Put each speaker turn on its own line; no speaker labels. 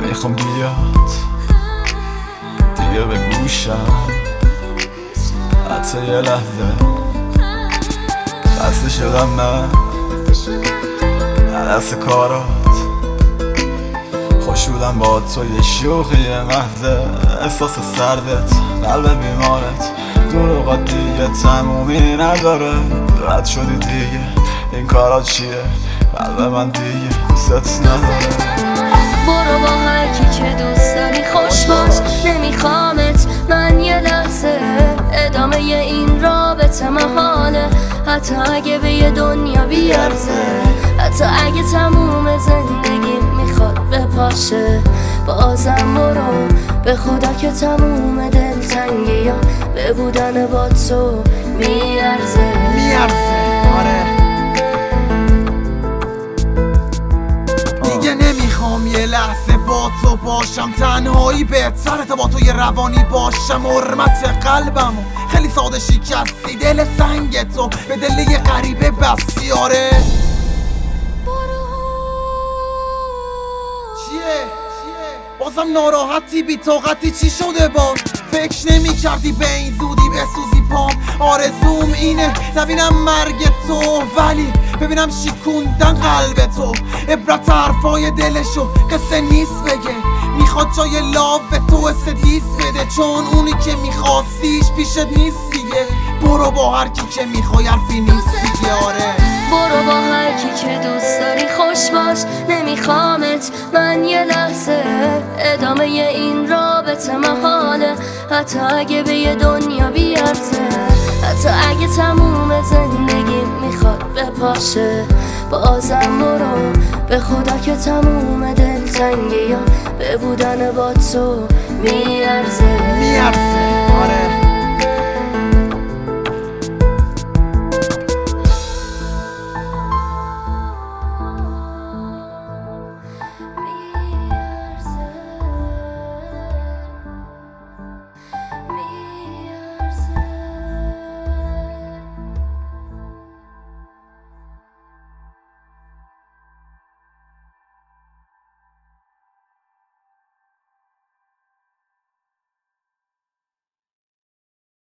نمیخوام بیاد دیگه به گوشم حتی یه لحظه خسته شدم من دست کارات خوشودم با تو یه شوخی محضه احساس سردت قلب بیمارت دور اوقات دیگه تمومی نداره رد شدی دیگه این کارات چیه قلب من دیگه دوست نداره
برو با هر کی که دوست داری خوش باش نمیخوامت من یه لحظه ادامه این رابطه محاله حتی اگه به یه دنیا بیارزه حتی اگه تموم زندگی میخواد بپاشه بازم برو به خدا که تموم دلتنگی ها به بودن با تو میارزه
آره دیگه نمیخوام یه لحظه با تو باشم تنهایی بهتره تا با تو یه روانی باشم حرمت قلبمو خیلی ساده شکستی دل سنگ تو به دل یه غریبه بستی آره چیه؟ بازم ناراحتی بی طاقتی چی شده باز فکر نمی کردی به این زودی بسوزی پام آرزوم اینه نبینم مرگ تو ولی ببینم شکوندن قلب تو عبرت حرفای دلشو قصه نیست بگه میخواد جای لاو به تو استدیس بده چون اونی که میخواستیش پیشت نیست دیگه برو با هر کی که میخوای حرفی نیست دیگه آره
برو با هر کی که دوست داری خوش باش نمیخوامت من یه لحظه ادامه این رابطه محاله حتی اگه به یه دنیا بیارزه حتی اگه تموم زندگی میخواد بپاشه بازم برو به خدا که تموم دلتنگی ها به بودن با تو میارزه
آره